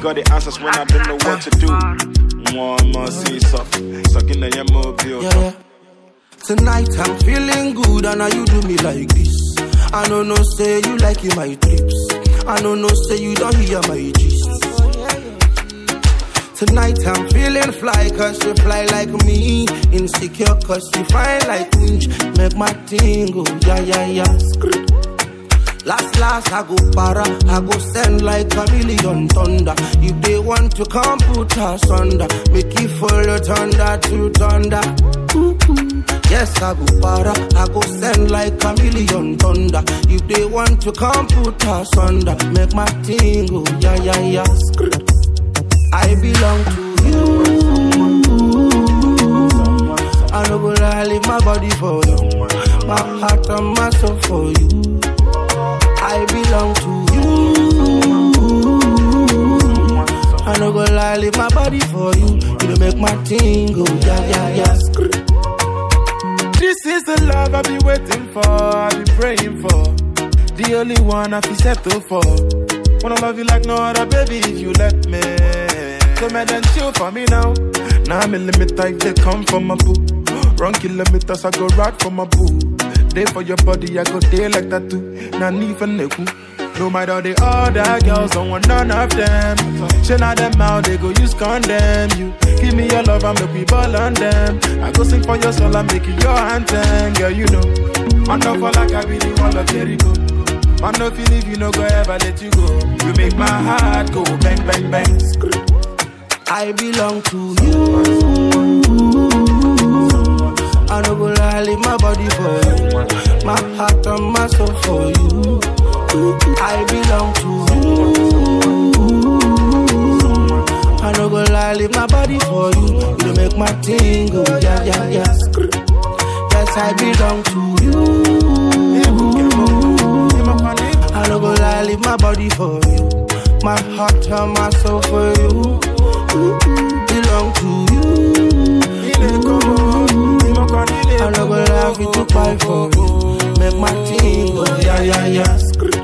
got the answers when I don't know what to do. One more see something, sucking in your mobile. Yeah. Tonight I'm feeling good and now you do me like this. I don't know say you like it my trips. I don't know say you don't hear my gist. Tonight I'm feeling fly cause you fly like me. Insecure cause you fine like winch. Make my thing go yeah. Last I go para, I go send like a million thunder. If they want to come put us under, make it follow thunder to thunder. Yes, I go para, I go send like a million thunder. If they want to come put us under, make my thing go yeah. I belong to you. I no go lie, leave my body for you. My heart and my soul for you. I belong to you. I no go lie, leave my body for you. You make my thing go yeah. This is the love I've been waiting for, I've been praying for. The only one I feel settle for. Wanna love you like no other, baby, if you let me. So man, then chill for me now. Now I'm in limit if they come for my boo. Run kilometers, I go right for my boo. Day for your body, I go day like that too. Now need for neku. No matter the other girls, don't want none of them. Shine out them out, they go use condemn you. Give me your love and make me ball on them. I go sing for your soul and make it your anthem. Girl, you know I know for like I really want to let it go. I know feel if you no go ever let you go. You make my heart go bang, bang, bang. I belong to you. I no go lie, leave my body for you. My heart and my soul for you. I belong to you. I no go lie, leave my body for you. You make my thing go yeah. Yes, I belong to you. I no go lie, leave my body for you. My heart and my soul for you. Belong to you. I no go lie, fit to fight for you. Make my team go yeah. Yeah,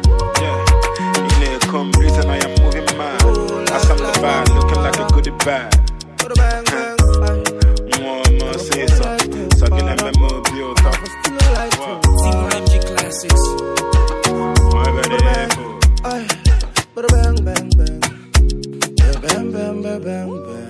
come reason I am moving mad. As I'm the bad, looking like a goodie bag. One more say something, sucking at my mobile top. MG Classics. Whatever they bang, bang, bang. Bang, bang, bang, bang.